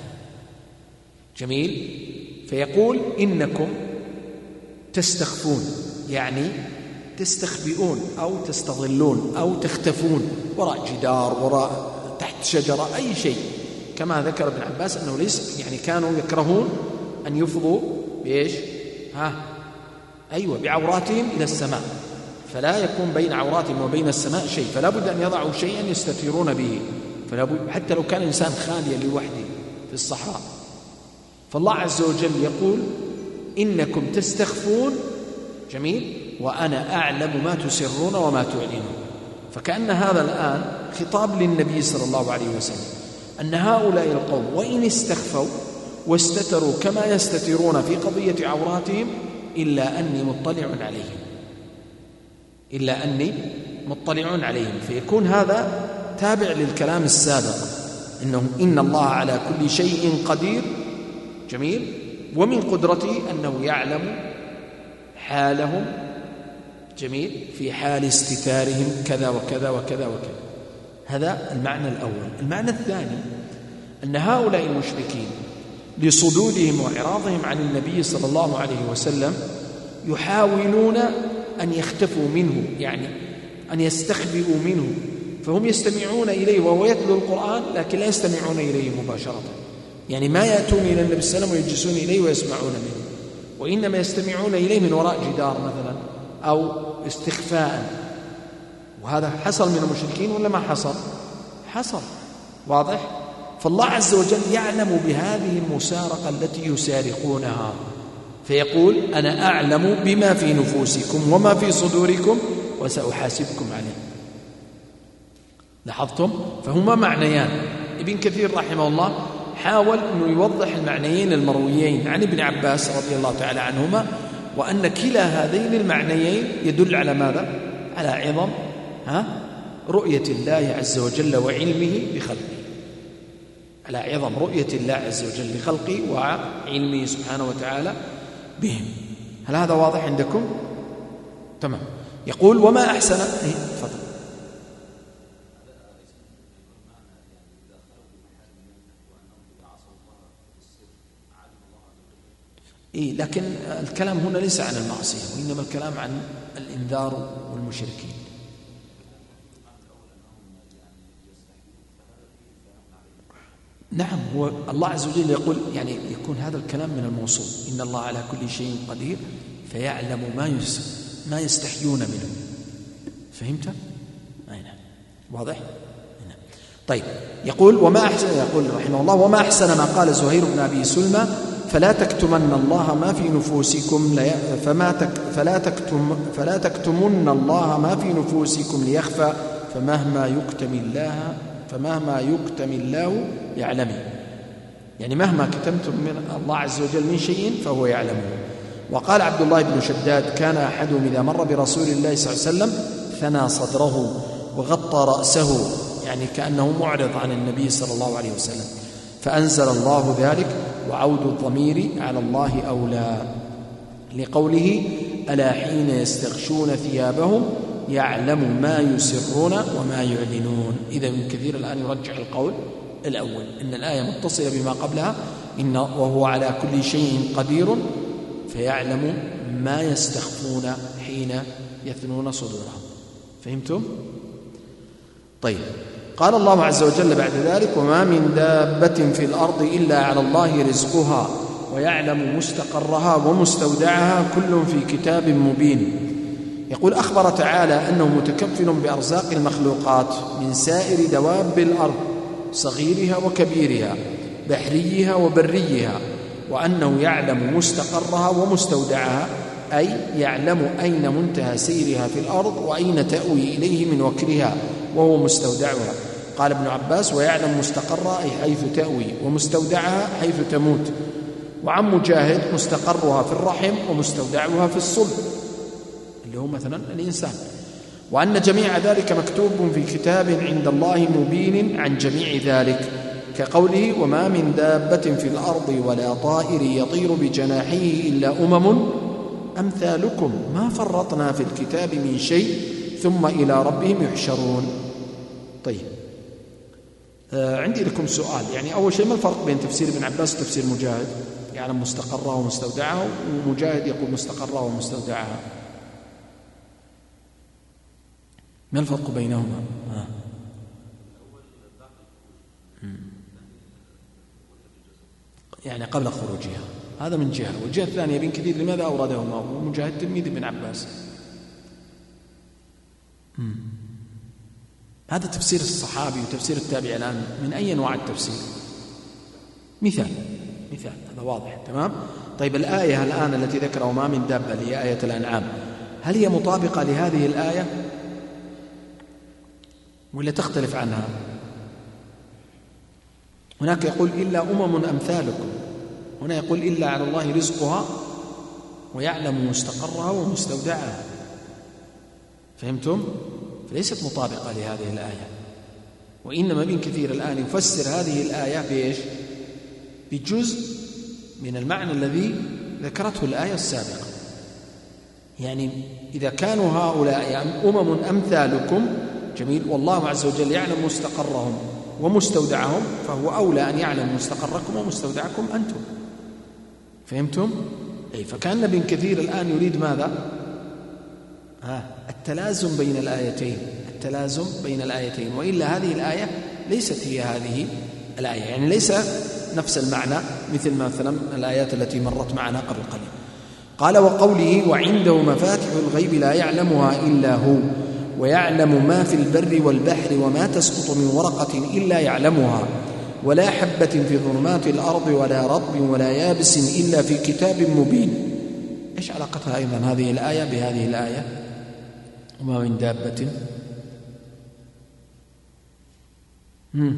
جميل، فيقول إنكم تستخفون، يعني تستخبئون أو تستظلون أو تختفون وراء جدار، وراء تحت شجرة، أي شيء، كما ذكر ابن عباس أنه ليس يعني كانوا يكرهون أن يفضوا بإيش؟ ها أيوة بعوراتهم إلى السماء، فلا يكون بين عوراتهم وبين السماء شيء، فلا بد أن يضعوا شيئا يستترون به، فلا بد حتى لو كان الإنسان خاليا لوحده في الصحراء. فالله عز وجل يقول إنكم تستخفون، جميل، وأنا أعلم ما تسرون وما تعلنون. فكأن هذا الآن خطاب للنبي صلى الله عليه وسلم أن هؤلاء القوم وإن استخفوا واستتروا كما يستترون في قضية عوراتهم إلا أني مطلع عليهم إلا أني مطلع عليهم فيكون هذا تابع للكلام السابق، إنه إن الله على كل شيء قدير، جميل، ومن قدرته أنه يعلم حالهم، جميل، في حال استتارهم كذا وكذا وكذا وكذا. هذا المعنى الأول. المعنى الثاني أن هؤلاء المشركين لصدودهم وإعراضهم عن النبي صلى الله عليه وسلم يحاولون أن يختفوا منه، يعني أن يستخبئوا منه، فهم يستمعون إليه وهو يتلو القرآن لكن لا يستمعون إليه مباشرة، يعني ما يأتون إلى النبي صلى الله عليه وسلم ويجلسون إليه ويسمعون منه، وإنما يستمعون إليه من وراء جدار مثلا أو استخفاء. وهذا حصل من المشركين ولا ما حصل؟ حصل، واضح؟ فالله عز وجل يعلم بهذه المسارقة التي يسارقونها، فيقول أنا أعلم بما في نفوسكم وما في صدوركم وسأحاسبكم عليه. لاحظتم؟ فهما معنيان. ابن كثير رحمه الله حاول أنه يوضح المعنيين المرويين عن ابن عباس رضي الله تعالى عنهما، وأن كلا هذين المعنيين يدل على ماذا؟ على عظم ها؟ رؤية الله عز وجل وعلمه بخلقه، على عظم رؤية الله عز وجل لخلقه وعلمه سبحانه وتعالى بهم. هل هذا واضح عندكم؟ تمام. يقول وما أحسن إيه؟ فضل. إيه، لكن الكلام هنا ليس عن المعصية، وإنما الكلام عن الإنذار والمشركين. نعم، هو الله عز وجل يقول يعني يكون هذا الكلام من الموصول، إن الله على كل شيء قدير فيعلم ما يس ما يستحيون منه. فهمت؟ أي نعم، واضح؟ نعم. طيب، يقول وما أحسن، يقول رحمه الله وما أحسن ما قال زهير بن أبي سلمى فلا تكتمن الله ما في نفوسكم فما تك فلا تكتم فلا تكتمن الله ما في نفوسكم ليخفى فمهما يكتم الله فمهما يكتم الله يعلمه، يعني مهما كتمتم من الله عز وجل من شيء فهو يعلمه. وقال عبد الله بن شداد كان أحدهم إذا مر برسول الله صلى الله عليه وسلم ثنى صدره وغطى رأسه، يعني كأنه معرض عن النبي صلى الله عليه وسلم، فأنزل الله ذلك وعود الضمير على الله أولى، لقوله ألا حين يستغشون ثيابهم يعلم ما يسرون وما يعلنون. إذا ابن كثير الآن يرجع القول الأول إن الآية متصلة بما قبلها، إن وهو على كل شيء قدير فيعلم ما يستخفون حين يثنون صدورهم. فهمتم؟ طيب، قال الله عز وجل بعد ذلك: وما من دابة في الأرض إلا على الله رزقها ويعلم مستقرها ومستودعها كل في كتاب مبين. يقول: أخبر تعالى أنه متكفل بأرزاق المخلوقات من سائر دواب الأرض صغيرها وكبيرها بحريها وبريها، وأنه يعلم مستقرها ومستودعها، أي يعلم أين منتهى سيرها في الأرض وأين تأوي إليه من وكرها وهو مستودعها. قال ابن عباس: ويعلم مستقرها أي حيث تأوي، ومستودعها حيث تموت. وعن مجاهد: مستقرها في الرحم ومستودعها في الصلب، اللي هو مثلا الإنسان. وأن جميع ذلك مكتوب في كتاب عند الله مبين عن جميع ذلك، كقوله: وما من دابة في الأرض ولا طائر يطير بجناحيه إلا أمم أمثالكم ما فرطنا في الكتاب من شيء ثم إلى ربهم يحشرون. طيب، آه عندي لكم سؤال. يعني أول شيء، ما الفرق بين تفسير ابن عباس وتفسير مجاهد؟ يعلم مستقرها ومستودعها، ومجاهد يقول مستقرها ومستودعها. ما الفرق بينهما؟ آه. يعني قبل خروجها، هذا من جهة. والجهة الثانية ابن كثير لماذا أوردهما ومجاهد تلميذ ابن عباس؟ مم. هذا تفسير الصحابي وتفسير التابع الآن من أي أنواع التفسير؟ مثال مثال هذا واضح. تمام. طيب، الآية الآن التي ذكر وما من دابة اللي هي آية الأنعام، هل هي مطابقة لهذه الآية ولا تختلف عنها؟ هناك يقول: إلا أمم أمثالكم، هنا يقول: إلا على الله رزقها ويعلم مستقرها ومستودعها. فهمتم؟ فليست مطابقة لهذه الآية، وإنما ابن كثير الآن يفسر هذه الآية بإيش؟ بجزء من المعنى الذي ذكرته الآية السابقة. يعني إذا كانوا هؤلاء يعني أمم أمثالكم، جميل، والله عز وجل يعلم مستقرهم ومستودعهم، فهو أولى أن يعلم مستقركم ومستودعكم أنتم. فهمتم؟ أي فكان ابن كثير الآن يريد ماذا؟ ها التلازم بين الآيتين، التلازم بين الآيتين، وإلا هذه الآية ليست هي هذه الآية، يعني ليس نفس المعنى مثل مثلا الآيات التي مرت معنا قبل قليل. قال: وقوله: وعنده مفاتح الغيب لا يعلمها إلا هو ويعلم ما في البر والبحر وما تسقط من ورقة إلا يعلمها ولا حبة في ظلمات الأرض ولا رطب ولا يابس إلا في كتاب مبين. إيش علاقتها أيضا هذه الآية بهذه الآية؟ وما من دابة. مم.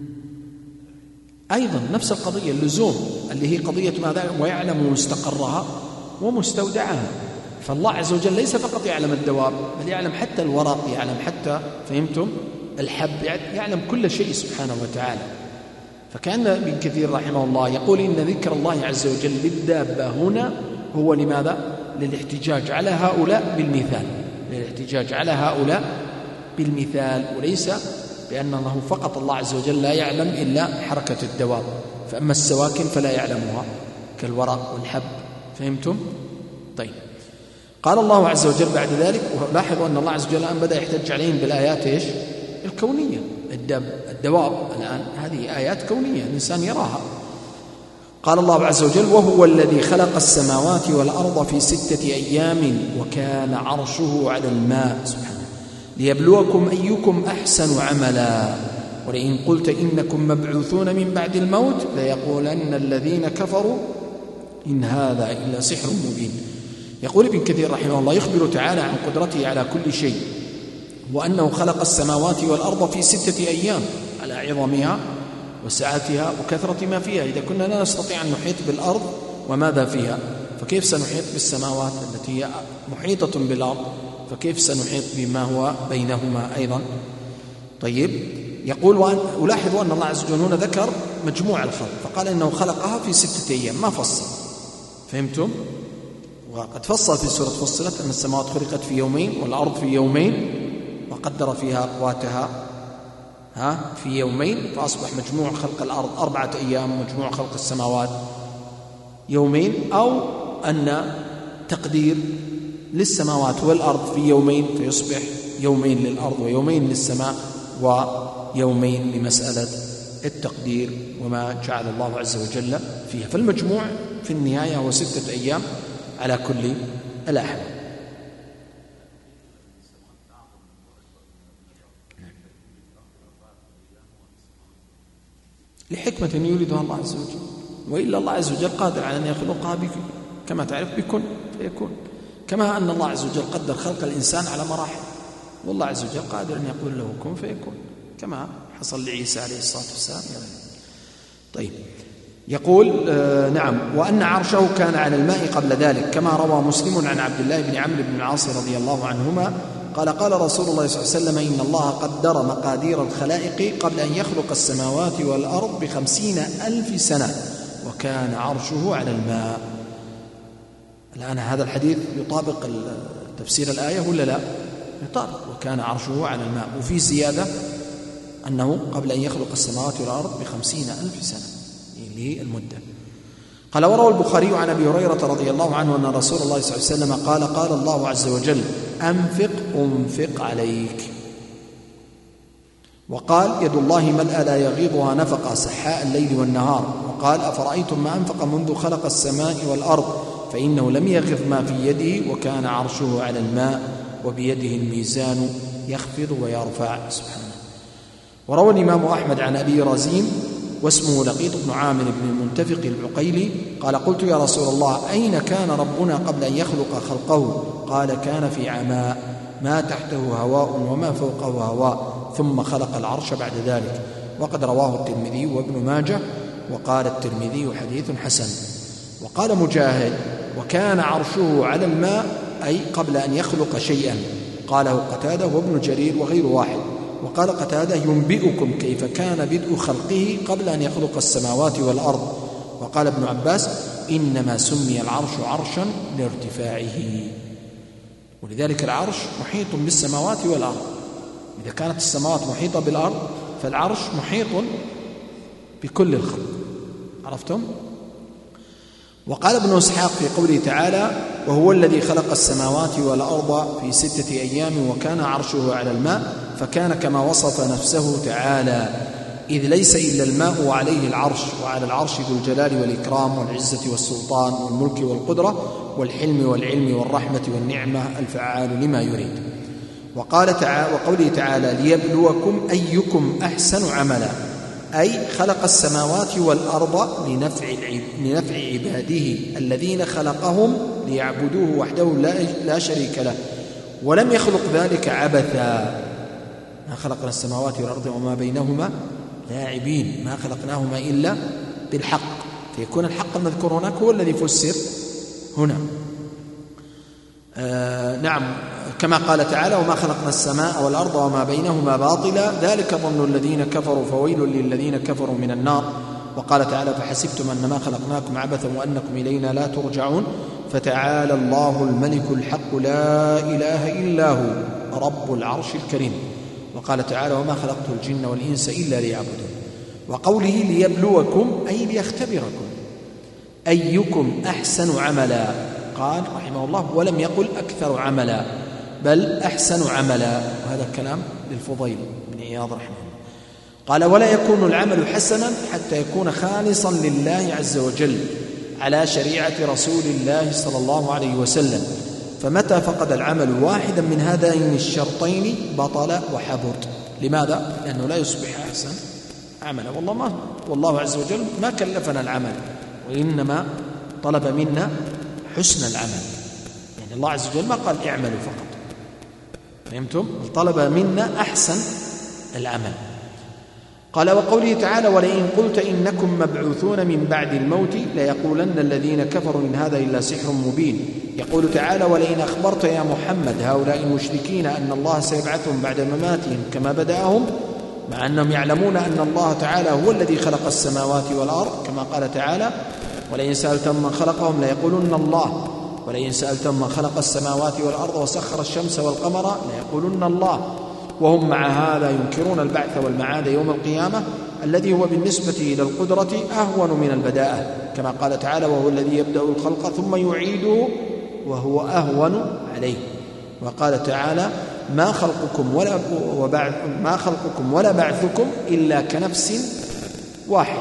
أيضا نفس القضية، اللزوم اللي هي قضية ماذا؟ ويعلم مستقرها ومستودعها. فالله عز وجل ليس فقط يعلم الدواب، بل يعلم حتى الورق، يعلم حتى، فهمتم، الحب، يعلم كل شيء سبحانه وتعالى. فكان ابن كثير رحمه الله يقول: إن ذكر الله عز وجل بالدابة هنا هو لماذا؟ للاحتجاج على هؤلاء بالمثال، للاحتجاج على هؤلاء بالمثال، وليس بأنه فقط الله عز وجل لا يعلم إلا حركة الدواب، فأما السواكن فلا يعلمها كالورق والحب. فهمتم؟ طيب، قال الله عز وجل بعد ذلك، ولاحظوا أن الله عز وجل الآن بدأ يحتج عليهم بالآيات إيش؟ الكونية. الدواب الآن هذه آيات كونية الإنسان يراها. قال الله عز وجل: وهو الذي خلق السماوات والأرض في ستة أيام وكان عرشه على الماء سبحانه ليبلوكم أيكم أحسن عملا ولئن قلت إنكم مبعوثون من بعد الموت ليقولن الذين كفروا إن هذا إلا سحر مبين. يقول ابن كثير رحمه الله: يخبر تعالى عن قدرته على كل شيء، وأنه خلق السماوات والأرض في ستة أيام على عظمها وسعتها وكثرة ما فيها. إذا كنا لا نستطيع أن نحيط بالأرض وماذا فيها، فكيف سنحيط بالسماوات التي هي محيطة بالأرض؟ فكيف سنحيط بما هو بينهما أيضا؟ طيب، يقول: ولاحظوا أن الله عز وجل هنا ذكر مجموع الخلق، فقال إنه خلقها في ستة أيام، ما فصل. فهمتم؟ وقد فصل في سورة فصلت أن السماوات خلقت في يومين والأرض في يومين، وقدر فيها أقواتها ها في يومين، فأصبح مجموع خلق الأرض أربعة أيام، مجموع خلق السماوات يومين، أو أن تقدير للسماوات والأرض في يومين فيصبح يومين للأرض ويومين للسماء ويومين لمسألة التقدير وما جعل الله عز وجل فيها. فالمجموع في النهاية هو ستة أيام على كل الأحوال. لحكمة يريدها الله عز وجل، وإلا الله عز وجل قادر على أن يخلقها كما تعرف بكن فيكون، كما أن الله عز وجل قدر خلق الإنسان على مراحل، والله عز وجل قادر أن يقول له كن فيكون كما حصل لعيسى عليه الصلاة والسلام. طيب، يقول آه نعم وأن عرشه كان على الماء قبل ذلك، كما روى مسلم عن عبد الله بن عمرو بن العاص رضي الله عنهما قال قال رسول الله صلى الله عليه وسلم إن الله قدر مقادير الخلائق قبل أن يخلق السماوات والأرض بخمسين ألف سنة وكان عرشه على الماء. الآن هذا الحديث يطابق تفسير الآية ولا لا؟ يطابق، وكان عرشه على الماء، وفي زيادة أنه قبل أن يخلق السماوات والأرض بخمسين ألف سنة اللي المدة. قال وروى البخاري عن أبي هريرة رضي الله عنه أن رسول الله صلى الله عليه وسلم قال قال الله عز وجل أنفق أنفق عليك، وقال يد الله ملأ لا يغيضها نفقة سحاء الليل والنهار، وقال أفرأيتم ما أنفق منذ خلق السماء والأرض فإنه لم يغض ما في يده وكان عرشه على الماء وبيده الميزان يخفض ويرفع سبحانه. وروى الإمام أحمد عن أبي رزين واسمه لقيط بن عامر بن المنتفق العقيلي قال قلت يا رسول الله أين كان ربنا قبل أن يخلق خلقه؟ قال كان في عماء ما تحته هواء وما فوقه هواء ثم خلق العرش بعد ذلك. وقد رواه الترمذي وابن ماجه، وقال الترمذي حديث حسن. وقال مجاهد وكان عرشه على الماء أي قبل أن يخلق شيئا، قاله قتادة وابن جرير وغير واحد. وقال قتادة ينبئكم كيف كان بدء خلقه قبل أن يخلق السماوات والأرض. وقال ابن عباس إنما سمي العرش عرشا لارتفاعه، ولذلك العرش محيط بالسماوات والأرض. إذا كانت السماوات محيطة بالأرض فالعرش محيط بكل الخلق. عرفتم؟ وقال ابن إسحاق في قوله تعالى وهو الذي خلق السماوات والأرض في ستة أيام وكان عرشه على الماء فكان كما وصف نفسه تعالى إذ ليس إلا الماء وعليه العرش، وعلى العرش ذو الجلال والإكرام والعزة والسلطان والملك والقدرة والحلم والعلم والرحمة والنعمة الفعال لما يريد. وقال تعالى وقوله تعالى ليبلوكم أيكم أحسن عملا، أي خلق السماوات والأرض لنفع, لنفع عباده الذين خلقهم ليعبدوه وحده لا شريك له، ولم يخلق ذلك عبثا. ما خلقنا السماوات والأرض وما بينهما لاعبين، ما خلقناهما إلا بالحق، فيكون الحق المذكور هناك هو الذي فسر هنا. آه نعم، كما قال تعالى وما خلقنا السماء والأرض وما بينهما باطلا ذلك ظن الذين كفروا فويل للذين كفروا من النار. وقال تعالى فحسبتم أنما خلقناكم عبثا وأنكم إلينا لا ترجعون فتعالى الله الملك الحق لا إله إلا هو رب العرش الكريم. وقال تعالى وما خلقت الجن والإنس إلا ليعبدون. وقوله ليبلوكم أي ليختبركم أيكم أحسن عملا، قال رحمه الله ولم يقل أكثر عملا بل أحسن عملا، وهذا الكلام للفضيل بن عياض رحمه الله. قال ولا يكون العمل حسنا حتى يكون خالصا لله عز وجل على شريعة رسول الله صلى الله عليه وسلم، فمتى فقد العمل واحدا من هذين الشرطين بطل وحبط. لماذا؟ لأنه لا يصبح أحسن عملا. والله ما والله عز وجل ما كلفنا العمل، وإنما طلب منا حسن العمل. يعني الله عز وجل ما قال اعملوا فقط، فهمتم؟ طلب منا أحسن العمل. قال وقوله تعالى ولئن قلت إنكم مبعوثون من بعد الموت ليقولن الذين كفروا إن هذا إلا سحر مبين. يقول تعالى ولئن أخبرت يا محمد هؤلاء المشركين أن الله سيبعثهم بعد مماتهم كما بدأهم، مع أنهم يعلمون أن الله تعالى هو الذي خلق السماوات والأرض، كما قال تعالى ولئن سألتم من خلقهم ليقولن الله، ولئن سألتم من خلق السماوات والأرض وسخر الشمس والقمر ليقولن الله، وهم مع هذا ينكرون البعث والمعاد يوم القيامة الذي هو بالنسبة إلى القدرة أهون من البداءة، كما قال تعالى وهو الذي يبدأ الخلق ثم يعيده وهو أهون عليه. وقال تعالى ما خلقكم ولا وبعث ما خلقكم ولا بعثكم إلا كنفس واحدة.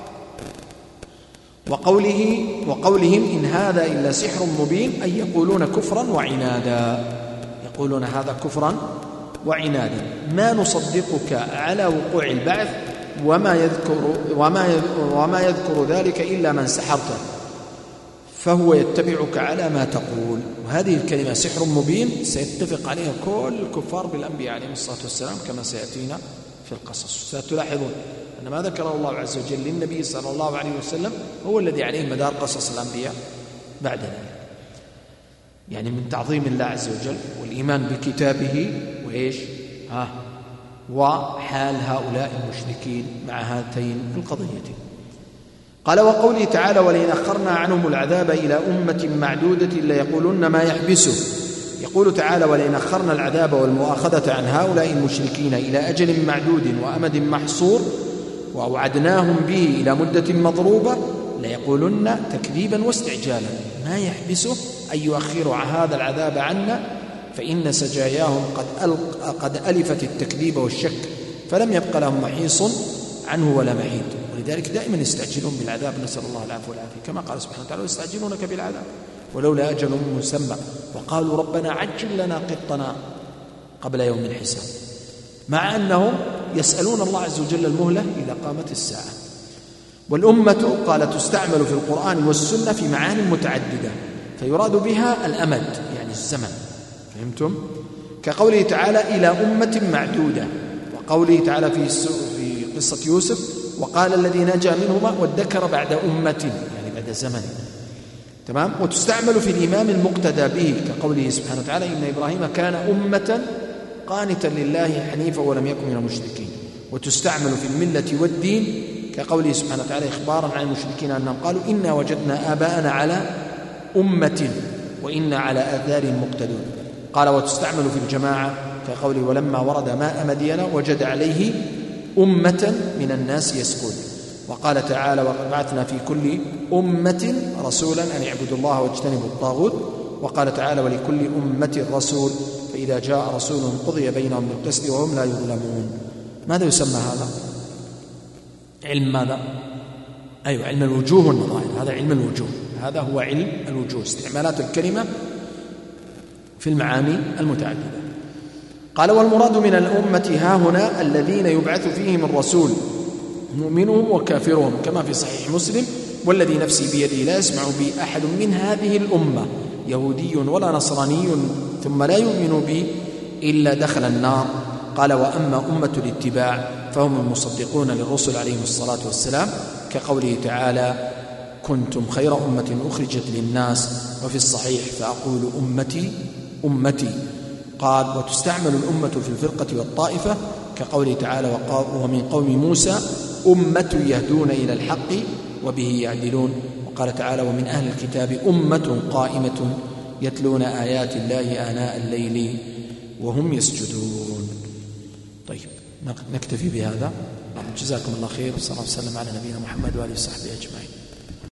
وقوله وقولهم إن هذا إلا سحر مبين، أي يقولون كفرا وعنادا، يقولون هذا كفرا وعنادا. ما نصدقك على وقوع البعث وما يذكر وما وما يذكر ذلك إلا من سحرته فهو يتبعك على ما تقول. وهذه الكلمة سحر مبين سيتفق عليها كل الكفار بالأنبياء عليهم الصلاة والسلام كما سيأتينا في القصص. ستلاحظون أن ما ذكره الله عز وجل للنبي صلى الله عليه وسلم هو الذي عليه مدار قصص الأنبياء بعد ذلك، يعني من تعظيم الله عز وجل والإيمان بكتابه وإيش ها وحال هؤلاء المشركين مع هاتين القضيتين. قال وقوله تعالى ولئن أخرنا عنهم العذاب إلى أمة معدودة ليقولن ما يحبسه. يقول تعالى ولئن أخرنا العذاب والمؤاخذة عن هؤلاء المشركين إلى أجل معدود وأمد محصور وأوعدناهم به إلى مدة مضروبة ليقولن تكذيبا واستعجالا ما يحبسه أن يؤخر هذا العذاب عنا فإن سجاياهم قد, ألق قد ألفت التكذيب والشك فلم يبق لهم محيص عنه ولا محيط. ولذلك دائما يستعجلون بالعذاب، نسأل الله العفو والعافية، كما قال سبحانه وتعالى يستعجلونك بالعذاب ولولا أجل مسمى وقالوا ربنا عجل لنا قطنا قبل يوم الحساب، مع أنهم يسألون الله عز وجل المهلة إلى قامة الساعة. والأمة قال تستعمل في القرآن والسنة في معاني متعددة فيراد بها الأمد يعني الزمن، فهمتم؟ كقوله تعالى إلى أمة معدودة، وقوله تعالى في في قصة يوسف وقال الذي نجا منهما وادكر بعد أمة يعني بعد زمن، تمام. وتستعمل في الإمام المقتدى به كقوله سبحانه وتعالى إن إبراهيم كان أمة قانتا لله حنيفا ولم يكن من المشركين. وتستعمل في الملة والدين كقوله سبحانه وتعالى إخبارا عن المشركين أنهم قالوا إنا وجدنا آباءنا على أمة وإنا على آثارهم مقتدون. قال وتستعمل في الجماعة كقوله ولما ورد ماء مدين وجد عليه أمة من الناس يسقون. وقال تعالى وقد بعثنا في كل أمة رسولا أن يعبدوا الله واجتنبوا الطاغوت. وقال تعالى ولكل أمة رسول فإذا جاء رسول قضي بينهم بالقسط وهم لا يظلمون. ماذا يسمى هذا؟ علم ماذا؟ أيوة علم الوجوه والنظائر، هذا علم الوجوه، هذا هو علم الوجوه، استعمالات الكلمة في المعاني المتعددة. قال والمراد من الأمة ها هنا الذين يبعث فيهم الرسول مؤمنهم وكافرهم كما في صحيح مسلم والذي نفسي بيده لا يسمع بي أحد من هذه الأمة يهودي ولا نصراني ثم لا يؤمن بي إلا دخل النار. قال وأما أمة الاتباع فهم المصدقون للرسل عليهم الصلاة والسلام كقوله تعالى كنتم خير أمة أخرجت للناس وفي الصحيح فأقول أمتي أمتي. قال وتستعمل الأمة في الفرقة والطائفة كقوله تعالى ومن قوم موسى أمة يهدون إلى الحق وبه يعدلون. وقال تعالى ومن أهل الكتاب أمة قائمة يتلون آيات الله آناء الليل وهم يسجدون. طيب نكتفي بهذا. جزاكم الله خير وصلى الله وسلم على نبينا محمد وآله وصحبه أجمعين.